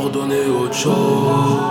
leur donner autre chose.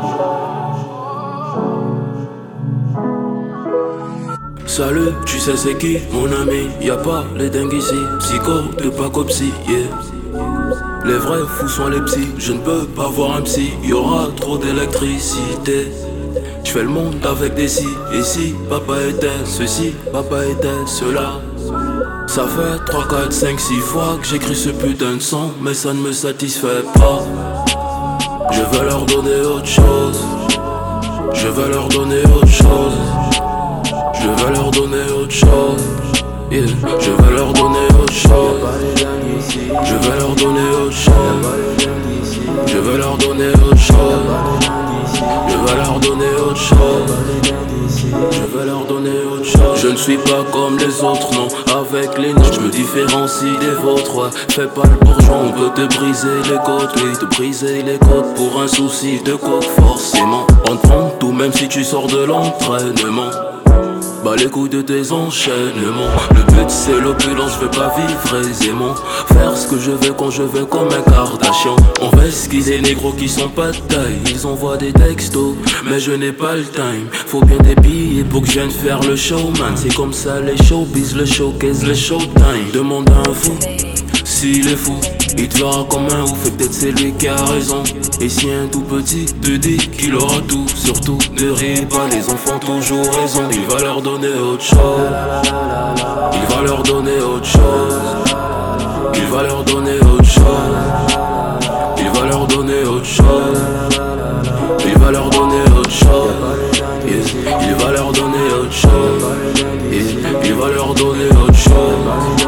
Salut, tu sais c'est qui mon ami? Y'a pas les dingues ici, psycho de pas comme psy, yeah. Les vrais fous sont les psys, je ne peux pas voir un psy, y'aura trop d'électricité. J'fais le monde avec des si, et si papa était ceci, papa était cela. Ça fait 3, 4, 5, 6 fois que j'écris ce putain de son, mais ça ne me satisfait pas. Je veux leur donner autre chose. Je veux leur donner autre chose. Je veux leur donner autre chose. Yeah. Je veux leur donner autre chose. Je veux leur donner autre chose. Je veux leur donner autre chose. Je veux leur donner autre chose. Je veux leur donner autre chose. Je ne suis pas comme les autres, non. Avec les noms, je me différencie des vôtres, ouais. Fais pas le bourgeois, on peut te briser les côtes. Oui, te briser les côtes pour un souci de coke, forcément. On te prend tout même si tu sors de l'entraînement. Bah les coups de tes enchaînements. Le but c'est l'opulence, je veux pas vivre aisément. Faire ce que je veux quand je veux comme un Kardashian. On va esquiser les négros qui sont pas de taille. Ils envoient des textos, mais je n'ai pas le time. Faut bien des billets pour que je vienne faire le showman. C'est comme ça les showbiz, le showcase, le showtime. Demande à un fou s'il est fou, il te verra comme un ouf et peut-être c'est lui qui a raison. Et si un tout petit te dit qu'il aura tout, surtout ne ris pas, les enfants ont toujours raison. Il va leur donner autre chose. Il va leur donner autre chose. Il va leur donner autre chose. Il va leur donner autre chose. Il va leur donner autre chose. Yeah. Il va leur donner autre chose. Yeah. Il va leur donner autre chose.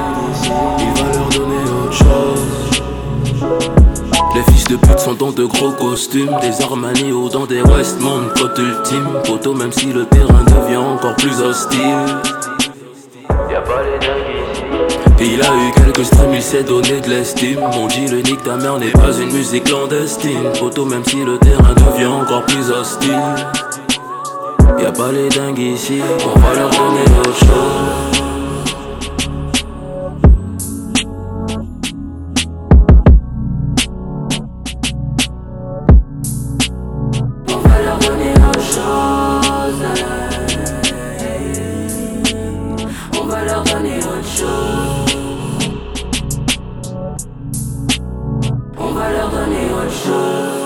Il va leur donner autre chose. Les fils de pute sont dans de gros costumes, des Armani ou dans des Westmont, pote ultime, poteau même si le terrain devient encore plus hostile. Y'a pas les dingues ici. Il a eu quelques streams, il s'est donné de l'estime. Mon dit le nique ta mère n'est pas une musique clandestine. Poteau même si le terrain devient encore plus hostile. Y'a pas les dingues ici, on va leur donner autre chose. On va leur donner autre chose. On va leur donner autre chose.